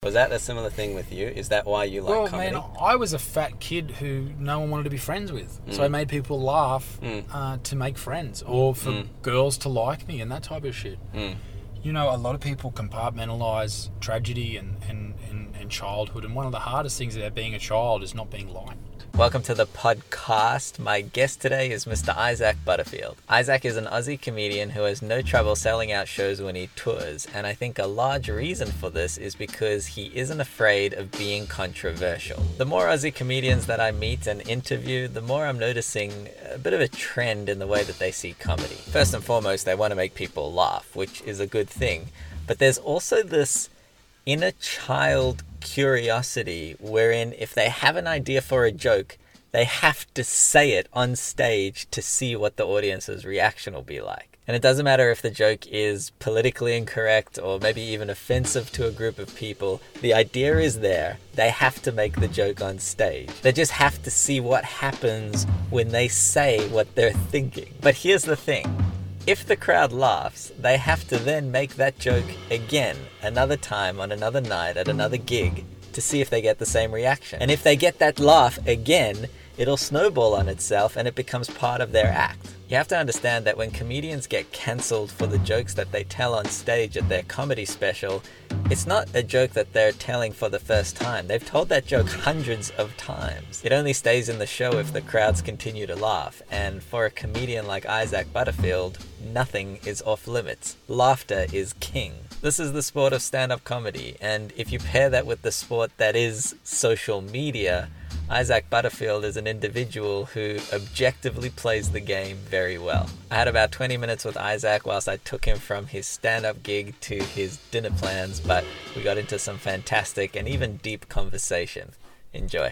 Was that a similar thing with you? Is that why you like comedy? Well, man, I was a fat kid who no one wanted to be friends with. So I made people laugh to make friends or for girls to like me and that type of shit. You know, a lot of people compartmentalise tragedy and childhood, and one of the hardest things about being a child is not being liked. Welcome to the podcast. My guest today is Mr. Isaac Butterfield. Isaac is an Aussie comedian who has no trouble selling out shows when he tours, and I think a large reason for this is because he isn't afraid of being controversial. The more Aussie comedians that I meet and interview, the more I'm noticing a bit of a trend in the way that they see comedy. First and foremost, they want to make people laugh, which is a good thing, but there's also this inner child curiosity wherein if they have an idea for a joke, they have to say it on stage to see what the audience's reaction will be like. And it doesn't matter if the joke is politically incorrect or maybe even offensive to a group of people. The idea is there. They have to make the joke on stage. They just have to see what happens when they say what they're thinking. But here's the thing. If the crowd laughs, they have to then make that joke again, another time on another night at another gig to see if they get the same reaction. And if they get that laugh again, it'll snowball on itself and it becomes part of their act. You have to understand that when comedians get cancelled for the jokes that they tell on stage at their comedy special, it's not a joke that they're telling for the first time. They've told that joke hundreds of times. It only stays in the show if the crowds continue to laugh. And for a comedian like Isaac Butterfield, nothing is off limits. Laughter is king. This is the sport of stand-up comedy, and if you pair that with the sport that is social media, Isaac Butterfield is an individual who objectively plays the game very well. I had about 20 minutes with Isaac whilst I took him from his stand-up gig to his dinner plans, but we got into some fantastic and even deep conversation. Enjoy.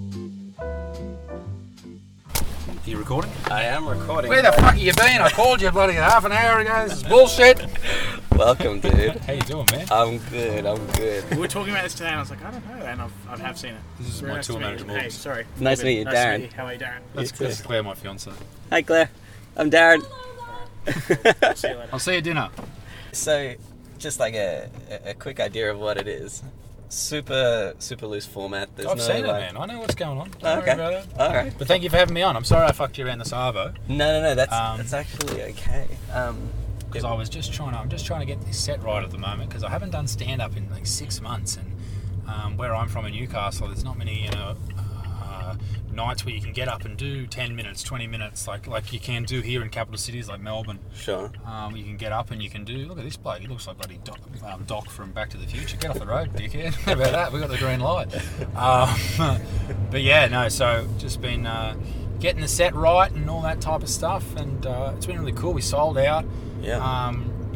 Are you recording? I am recording. Where the fuck have you been? I called you bloody half an hour ago. This is bullshit. Welcome, dude. How you doing, man? I'm good. We were talking about this today, and I was like, I don't know, and I have seen it. This is Very my nice tour to meet manager, you. Hey, Morgs. sorry. Nice to meet you, Darren. Nice to meet you. How are you, Darren? That's Claire, my fiance. Hi, Claire. I'm Darren. I'll see you later. I'll see you at dinner. So, just like a quick idea of what it is. Super loose format. There's I've no, seen it, like... man. I know what's going on. Don't Oh, worry okay. about it. All right. But thank you for having me on. I'm sorry I fucked you around the Savo. No. That's actually okay. Because I'm just trying to get this set right at the moment, because I haven't done stand-up in like 6 months, and where I'm from in Newcastle, there's not many, nights where you can get up and do 10 minutes, 20 minutes, like you can do here in capital cities like Melbourne. Sure. You can get up and you can do, look at this bloke, he looks like bloody Doc from Back to the Future. Get off the road, dickhead. How about that? We got the green light. But yeah, no, so just been getting the set right and all that type of stuff, and it's been really cool. We sold out. Yeah.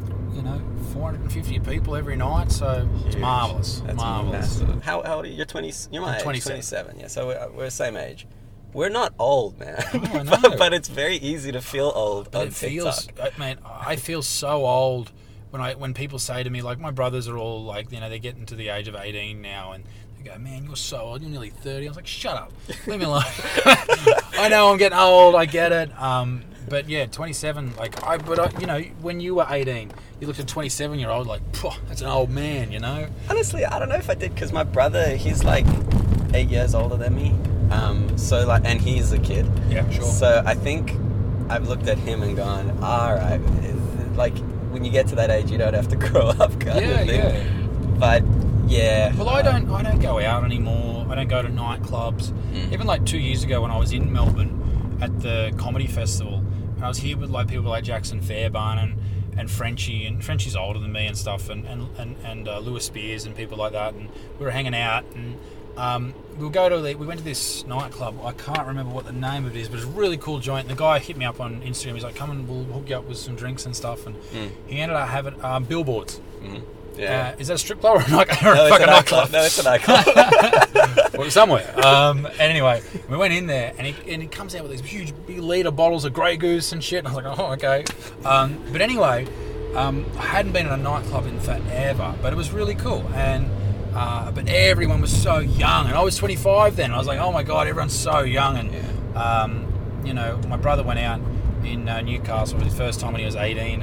450 people every night, so it's marvellous. That's marvellous. massive. How old are you? You're 20. You're my I'm age. 27. Yeah, so we're the same age. We're not old, man. Oh, I know. but it's very easy to feel old But on it TikTok. feels, man, I feel so old when people say to me, like, my brothers are all like, they're getting to the age of 18 now, and they go, man, you're so old, you're nearly 30. I was like, shut up, leave me alone. I know I'm getting old, I get it. But yeah, 27, when you were 18, you looked at a 27-year-old like, that's an old man, you know? Honestly, I don't know if I did, because my brother, he's like 8 years older than me. And he's a kid. Yeah, sure. So I think I've looked at him and gone, all right, like when you get to that age, you don't have to grow up kind of thing. Yeah. But yeah. Well, I don't go out anymore. I don't go to nightclubs. Even like 2 years ago when I was in Melbourne at the comedy festival, and I was here with like people like Jackson Fairbairn and Frenchie, and Frenchie's older than me and stuff, and Lewis Spears and people like that, and we were hanging out, and we went to this nightclub. I can't remember what the name of it is, but it's a really cool joint. And the guy hit me up on Instagram. He's like, come and we'll hook you up with some drinks and stuff, and he ended up having billboards. Yeah. Is that a strip club or a nightclub? No, it's a nightclub. Well, somewhere. And anyway, we went in there, and he comes out with these huge big liter bottles of Grey Goose and shit. And I was like, oh, okay. But anyway, I hadn't been in a nightclub in forever, but it was really cool. And but everyone was so young, and I was 25 then. And I was like, oh my god, everyone's so young. And my brother went out in Newcastle for his first time when he was 18, and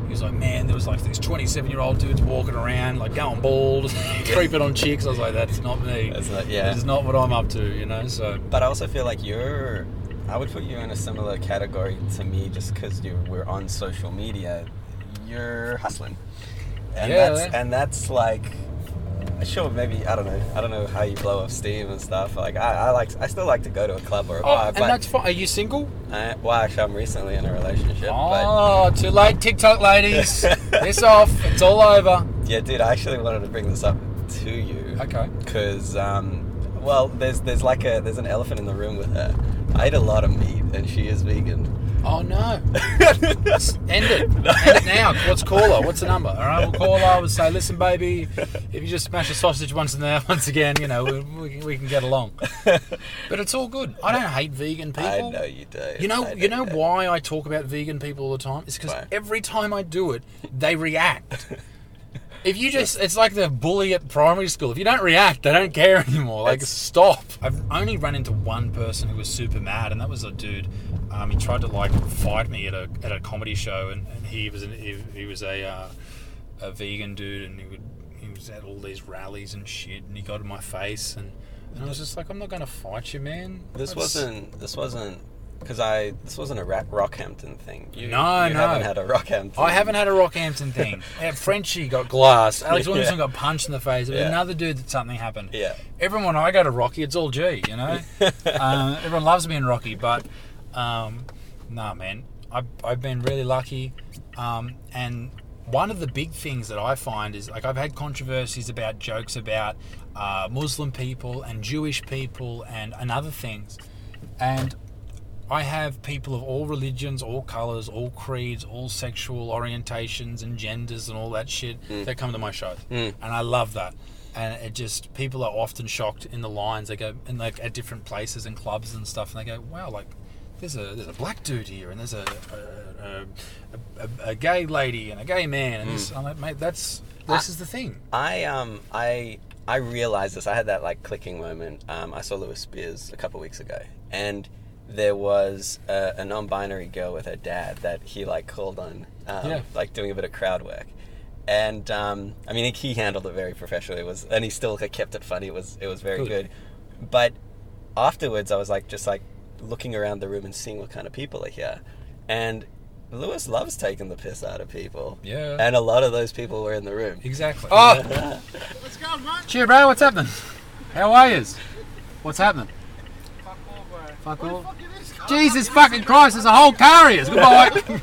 He was like, man, there was like these 27-year-old dudes walking around, like going bald, creeping on chicks. I was like, that's not me. That's not, It's not what I'm up to, you know. So, But I also feel like I would put you in a similar category to me just because we're on social media. You're hustling. And that's like, sure, maybe, I don't know how you blow off steam and stuff. Like, I still like to go to a club or a bar. and that's fine. Are you single? Well, actually, I'm recently in a relationship. Oh, too late, TikTok ladies. This off. It's all over. But, yeah, dude, I actually wanted to bring this up to you. Okay. Because, well, there's an elephant in the room with her. I eat a lot of meat, and she is vegan. Oh, no. End it. End it now. Let's call her. What's the number? All right, we'll call her. We'll say, listen, baby, if you just smash a sausage once again, you know, we can get along. But it's all good. I don't hate vegan people. I know you do. You know why I talk about vegan people all the time? It's because every time I do it, they react. If you it's like the bully at primary school. If you don't react, they don't care anymore. Like, stop. I've only run into one person who was super mad, and that was a dude. He tried to like fight me at a comedy show, and he was a vegan dude, and he was at all these rallies and shit, and he got in my face, and I was just like, I'm not going to fight you, man. This wasn't because this wasn't a Rockhampton thing. You haven't had a Rockhampton. I haven't had a Rockhampton thing. Frenchie got glass. Alex Williamson got punched in the face. There was another dude that something happened. Yeah. Everyone, I go to Rocky, it's all G, you know. Everyone loves me in Rocky, but nah, man. I've been really lucky, and one of the big things that I find is, like, I've had controversies about jokes about Muslim people and Jewish people and other things, and I have people of all religions, all colours, all creeds, all sexual orientations and genders and all that shit that come to my shows. And I love that. And it just, people are often shocked in the lines. They go, and like at different places and clubs and stuff, and they go, wow, like, there's a black dude here, and there's a gay lady and a gay man, and this, I'm like, mate, this is the thing. I realized this. I had that like clicking moment. I saw Lewis Spears a couple of weeks ago, and there was a non-binary girl with her dad that he like called on, like doing a bit of crowd work, and I mean, he handled it very professionally. And he still kept it funny. It was very good. But afterwards, I was like just like looking around the room and seeing what kind of people are here, and Lewis loves taking the piss out of people. Yeah. And a lot of those people were in the room. Exactly. Oh! Let's go, man. Cheer, bro. What's happening? How are yous? What's happening? Fuck all, bro. Fuck all. What the fuck is this? Jesus fucking Christ, there's a whole car here. Goodbye.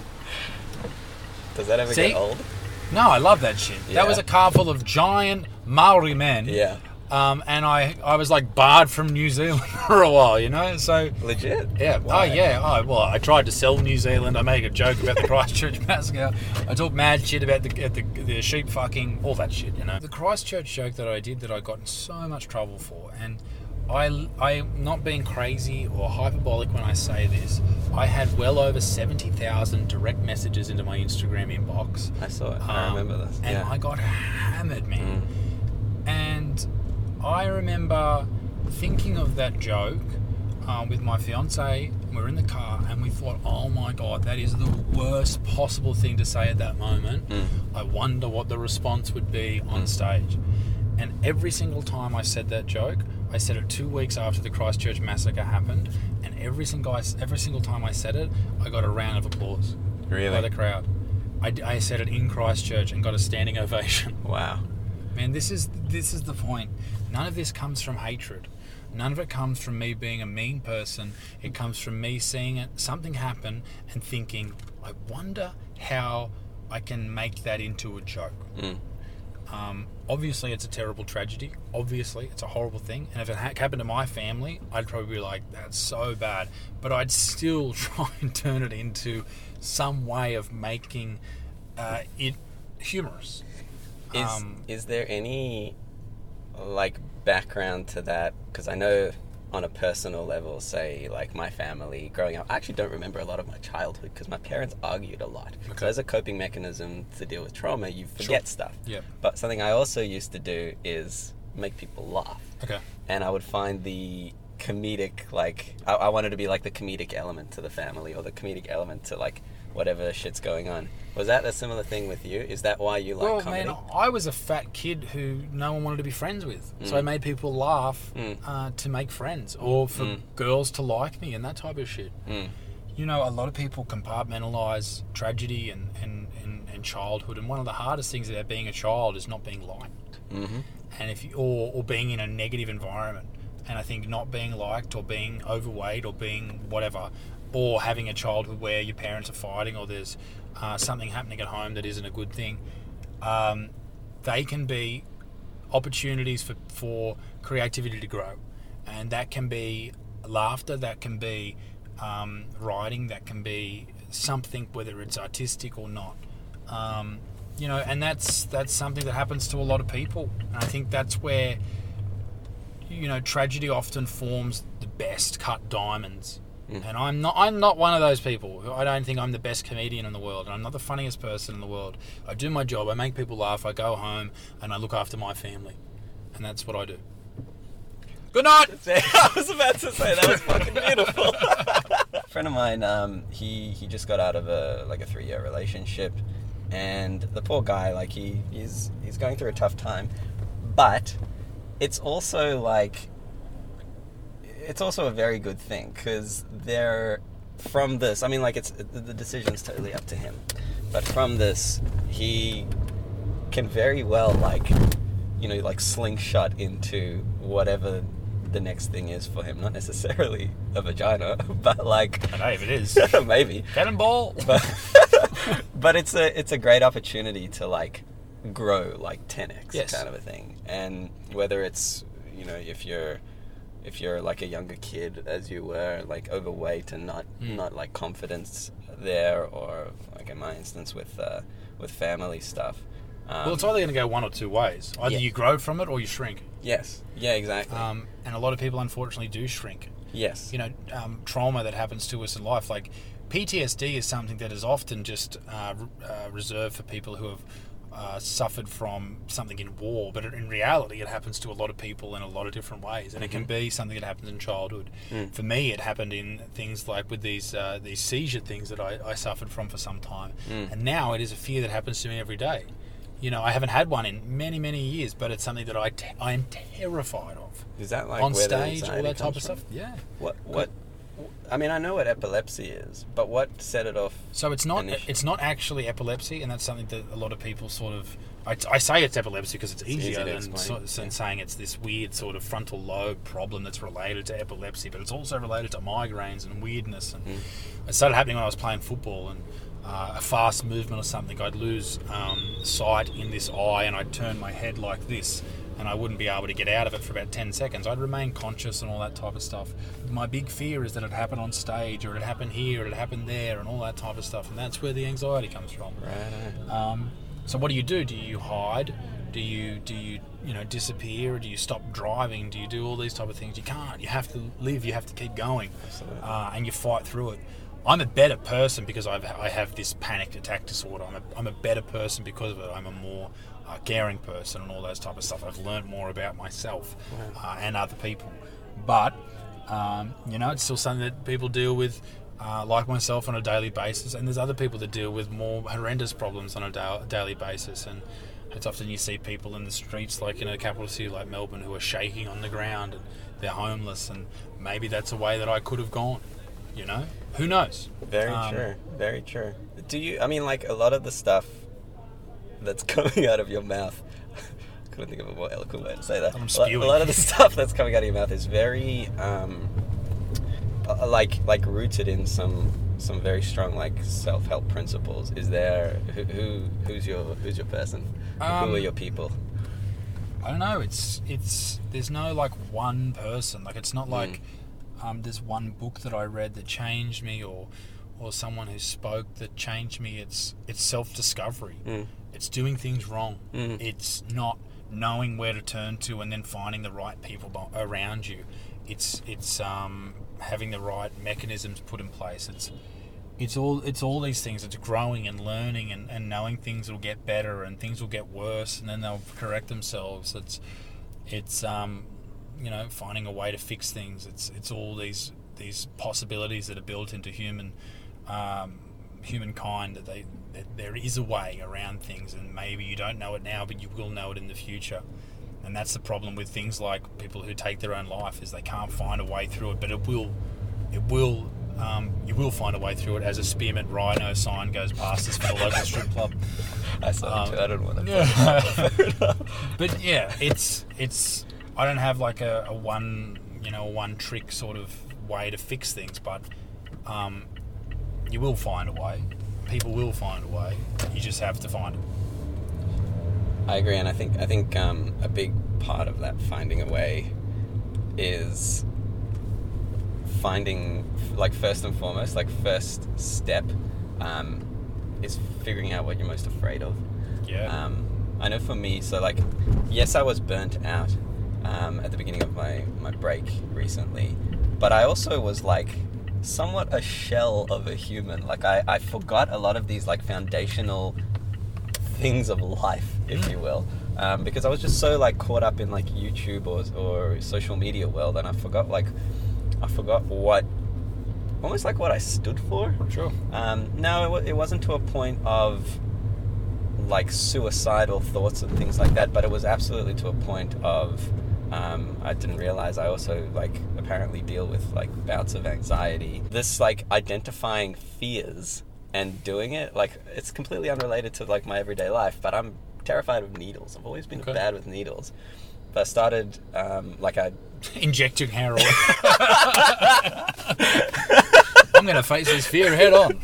Does that ever get old? No, I love that shit. Yeah. That was a car full of giant Maori men. Yeah. And I was like barred from New Zealand for a while, you know? So legit? Yeah. Why? Oh, yeah. Well, I tried to sell New Zealand. I made a joke about the Christchurch massacre. I talked mad shit about the sheep fucking, all that shit, you know? The Christchurch joke that I did that I got in so much trouble for, and I'm not being crazy or hyperbolic when I say this, I had well over 70,000 direct messages into my Instagram inbox. I saw it. I remember this. And I got hammered, man. And I remember thinking of that joke with my fiance. We were in the car and we thought, oh my God, that is the worst possible thing to say at that moment. I wonder what the response would be on stage. And every single time I said that joke, I said it 2 weeks after the Christchurch massacre happened, and every single time I said it, I got a round of applause. Really? By the crowd. I said it in Christchurch and got a standing ovation. Wow. Man, this is the point. None of this comes from hatred. None of it comes from me being a mean person. It comes from me seeing something happen and thinking, I wonder how I can make that into a joke. Obviously, it's a terrible tragedy. Obviously, it's a horrible thing. And if it happened to my family, I'd probably be like, that's so bad. But I'd still try and turn it into some way of making it humorous. Is there any like background to that? Because I know on a personal level, say like my family growing up, I actually don't remember a lot of my childhood because my parents argued a lot. So as a coping mechanism to deal with trauma, you forget stuff. Yep. But something I also used to do is make people laugh. Okay. And I would find the comedic, like I wanted to be like the comedic element to the family, or the comedic element to like whatever shit's going on. Was that a similar thing with you? Is that why you like comedy? Man, I was a fat kid who no one wanted to be friends with. So I made people laugh to make friends, or for girls to like me and that type of shit. You know, a lot of people compartmentalise tragedy and childhood, and one of the hardest things about being a child is not being liked. And if you, or being in a negative environment. And I think not being liked, or being overweight, or being whatever, or having a childhood where your parents are fighting, or there's something happening at home that isn't a good thing, they can be opportunities for creativity to grow. And that can be laughter, that can be writing, that can be something, whether it's artistic or not. You know, and that's something that happens to a lot of people. And I think that's where, you know, tragedy often forms the best cut diamonds. And I'm not one of those people. I don't think I'm the best comedian in the world, and I'm not the funniest person in the world. I do my job, I make people laugh, I go home, and I look after my family. And that's what I do. Good night! I was about to say, that was fucking beautiful. A friend of mine, he just got out of a 3-year relationship, and the poor guy, like, he's going through a tough time, but it's also a very good thing, because from this, I mean, like, the decision's totally up to him, but from this, he can very well, like, you know, like, slingshot into whatever the next thing is for him. Not necessarily a vagina, but like, I know if it is. Maybe. Cannonball! But it's a great opportunity to, like, grow, like, 10x, yes, kind of a thing. And whether it's, you know, if you're like a younger kid, as you were, like, overweight and not like confidence there, or like in my instance with family stuff. Well, it's either going to go one or two ways. Either you grow from it or you shrink. Yes. Yeah, exactly. And a lot of people, unfortunately, do shrink. Yes. You know, trauma that happens to us in life, like PTSD, is something that is often just reserved for people who have suffered from something in war, but in reality it happens to a lot of people in a lot of different ways, and it can be something that happens in childhood. For me, it happened in things like with these seizure things that I suffered from for some time, and now it is a fear that happens to me every day. You know, I haven't had one in many, many years, but it's something that I am terrified of. Is that like on where stage, the all that type of from? stuff? Yeah. What? I mean, I know what epilepsy is, but what set it off? So it's not actually epilepsy, and that's something that a lot of people sort of... I say it's epilepsy because it's easier than saying it's this weird sort of frontal lobe problem that's related to epilepsy, but it's also related to migraines and weirdness. And it started happening when I was playing football, and a fast movement or something, I'd lose sight in this eye, and I'd turn my head like this, and I wouldn't be able to get out of it for about 10 seconds. I'd remain conscious and all that type of stuff. My big fear is that it happened on stage, or it happened here, or it happened there, and all that type of stuff, and that's where the anxiety comes from. Right. So what do you do? Do you hide? Do you disappear? Or do you stop driving? Do you do all these type of things? You can't. You have to live. You have to keep going. Absolutely. And you fight through it. I'm a better person because I have this panic attack disorder. I'm a better person because of it. I'm a more caring person and all those type of stuff. I've learned more about myself and other people. But, it's still something that people deal with, like myself, on a daily basis. And there's other people that deal with more horrendous problems on a daily basis. And it's often you see people in the streets, like in a capital city like Melbourne, who are shaking on the ground and they're homeless. And maybe that's a way that I could have gone. You know, who knows? Very true. Very true. Do you? I mean, like, a lot of the stuff that's coming out of your mouth. Couldn't think of a more eloquent way to say that. I'm spewing. A lot of the stuff that's coming out of your mouth is very, like rooted in some very strong, like, self-help principles. Is there who's your person? Who are your people? I don't know. It's there's no like one person. Like, it's not like. There's one book that I read that changed me, or someone who spoke that changed me. It's self-discovery. It's doing things wrong. It's not knowing where to turn to and then finding the right people around you. It's having the right mechanisms put in place. It's all these things. It's growing and learning and knowing things will get better and things will get worse and then they'll correct themselves. It's finding a way to fix things. It's all these possibilities that are built into human humankind that there is a way around things, and maybe you don't know it now, but you will know it in the future. And that's the problem with things like people who take their own life, is they can't find a way through it, but you will find a way through it as a spearmint rhino sign goes past us for the local strip club. I saw it too. I don't want to. But yeah, it's. I don't have like a one trick sort of way to fix things, but you will find a way. People will find a way. You just have to find it. I agree, and I think a big part of that finding a way is finding, like, first and foremost, like, first step is figuring out what you're most afraid of. Yeah. I know for me, so, like, yes, I was burnt out at the beginning of my break recently, but I also was, like, somewhat a shell of a human. Like, I forgot a lot of these, like, foundational things of life, if you will, because I was just so, like, caught up in, like, YouTube or social media world, and I forgot what, almost like what I stood for. Sure. No, it wasn't to a point of, like, suicidal thoughts and things like that, but it was absolutely to a point of, I didn't realize I also, like, apparently deal with, like, bouts of anxiety. This, like, identifying fears and doing it, like, it's completely unrelated to, like, my everyday life, but I'm terrified of needles. I've always been bad with needles. But I started, injecting heroin. I'm going to face this fear head on.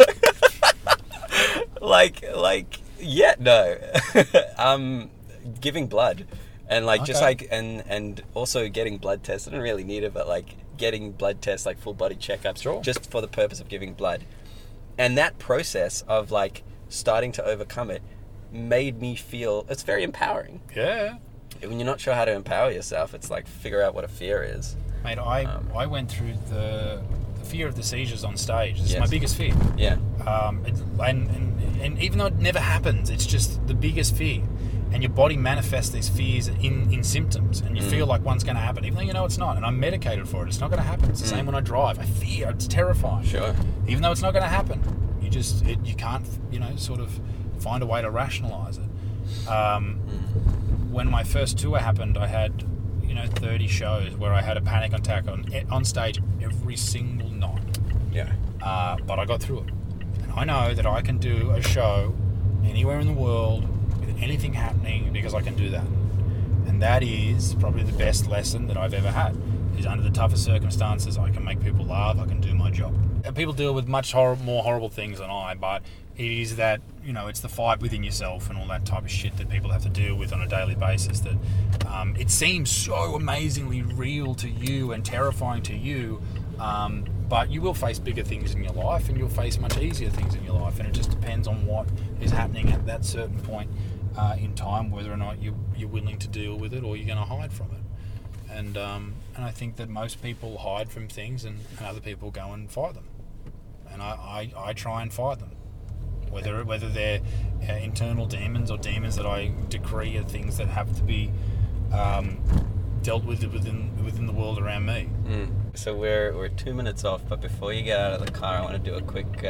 Giving blood. And, like, just, Okay. like, and also getting blood tests. I didn't really need it, but, like, getting blood tests, like, full body checkups, Sure. just for the purpose of giving blood. And that process of, like, starting to overcome it made me feel, it's very empowering. Yeah. When you're not sure how to empower yourself, it's like, figure out what a fear is. Mate, I went through the fear of the seizures on stage. This is Yes. my biggest fear. Yeah. And even though it never happens, it's just the biggest fear. And your body manifests these fears in symptoms, and you feel like one's going to happen, even though you know it's not. And I'm medicated for it. It's not going to happen. It's the same when I drive. I fear. It's terrifying. Sure. Even though it's not going to happen, you can't, sort of find a way to rationalise it. When my first tour happened, I had 30 shows where I had a panic attack on stage every single night. Yeah. But I got through it. And I know that I can do a show anywhere in the world with anything happening, because I can do that. And that is probably the best lesson that I've ever had, is under the toughest circumstances, I can make people laugh, I can do my job. And people deal with much more horrible things than I, but it is that, it's the fight within yourself and all that type of shit that people have to deal with on a daily basis, that it seems so amazingly real to you and terrifying to you, but you will face bigger things in your life, and you'll face much easier things in your life, and it just depends on what is happening at that certain point in time, whether or not you're willing to deal with it or you're going to hide from it. And I think that most people hide from things, and other people go and fight them. And I try and fight them, whether they're internal demons or demons that I decree are things that have to be dealt with within the world around me. So we're 2 minutes off, but before you get out of the car, I want to do a quick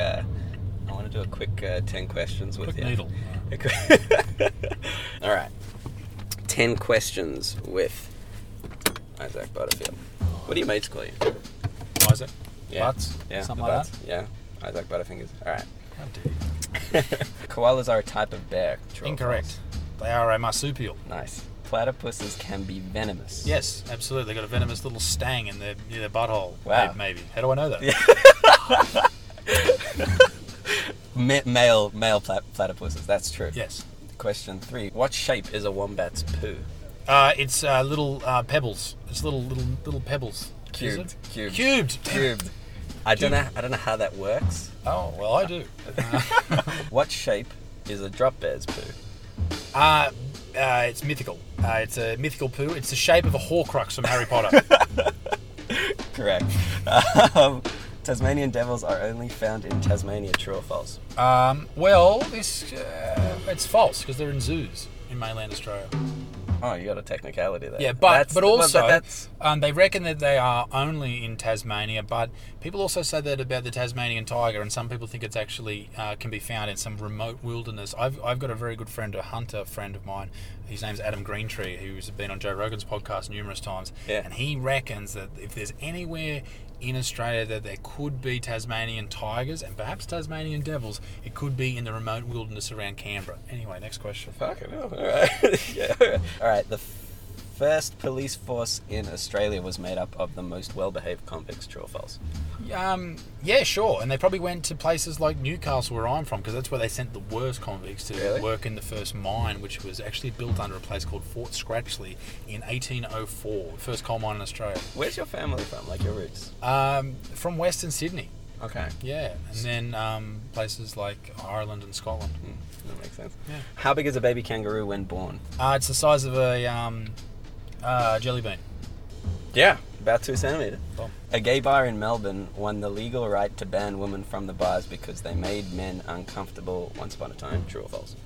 10 questions with Quick you. needle. All right. 10 questions with Isaac Butterfield. What do your mates call you? Isaac? Yeah. Butts? Yeah. Something the like Butts. Yeah. Isaac Butterfingers. All right. How dare you. Koalas are a type of bear. True or Incorrect. false? They are a marsupial. Nice. Platypuses can be venomous. Yes, absolutely. They've got a venomous little stang in their butthole. Wow. Maybe. How do I know that? Male platypuses. That's true. Yes. Question 3. What shape is a wombat's poo? It's little pebbles. It's little pebbles. Is Cubed. it? Cubed. Cubed. I don't know how that works. Oh, well, I do. What shape is a drop bear's poo? It's mythical. It's a mythical poo. It's the shape of a Horcrux from Harry Potter. Correct. Tasmanian devils are only found in Tasmania. True or false? Well, it's false, because they're in zoos in mainland Australia. Oh, you got a technicality there. Yeah, but also that's they reckon that they are only in Tasmania. But people also say that about the Tasmanian tiger, and some people think it's actually can be found in some remote wilderness. I've got a very good friend, a hunter friend of mine. His name's Adam Greentree, who's been on Joe Rogan's podcast numerous times, and he reckons that if there's anywhere in Australia that there could be Tasmanian tigers and perhaps Tasmanian devils, it could be in the remote wilderness around Canberra. Anyway, next question. fucking hell. All right. Yeah. All right. The first police force in Australia was made up of the most well-behaved convicts. True or false? Yeah, sure. And they probably went to places like Newcastle, where I'm from, because that's where they sent the worst convicts to Really? work in the first mine, which was actually built under a place called Fort Scratchley in 1804. First coal mine in Australia. Where's your family from? Like your roots? From Western Sydney. Okay. Yeah. And then places like Ireland and Scotland. That makes sense. Yeah. How big is a baby kangaroo when born? It's the size of a jelly bean. Yeah, about 2 centimeters. Cool. A gay bar in Melbourne won the legal right to ban women from the bars because they made men uncomfortable once upon a time. True or false?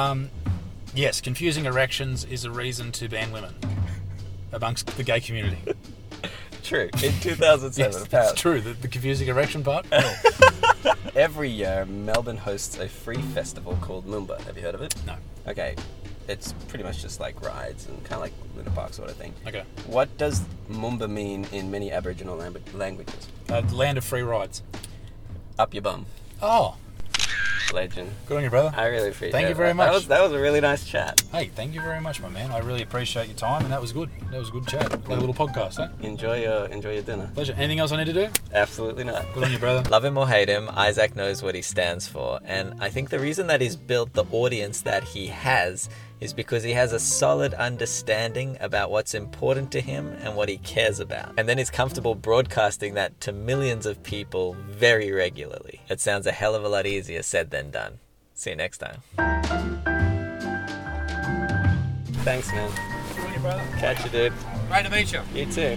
Yes, confusing erections is a reason to ban women amongst the gay community. True. In 2007, Yes, apparently. it's true. The confusing erection part. Every year, Melbourne hosts a free festival called Moomba. Have you heard of it? No. Okay. It's pretty much just like rides and kind of like Luna Park sort of thing. Okay. What does Moomba mean in many Aboriginal languages? The land of free rides. Up your bum. Oh, Legend. good on you, brother. I really appreciate it. Thank you very much. That was a really nice chat. Hey, thank you very much, my man. I really appreciate your time, and that was good. That was a good chat. Like a little podcast, huh? Enjoy your dinner. Pleasure. Anything else I need to do? Absolutely not. Good on you, brother. Love him or hate him, Isaac knows what he stands for. And I think the reason that he's built the audience that he has is because he has a solid understanding about what's important to him and what he cares about. And then he's comfortable broadcasting that to millions of people very regularly. It sounds a hell of a lot easier said than done. See you next time. Thanks, man. Good on you, brother. Catch you, dude. Great to meet you. You too.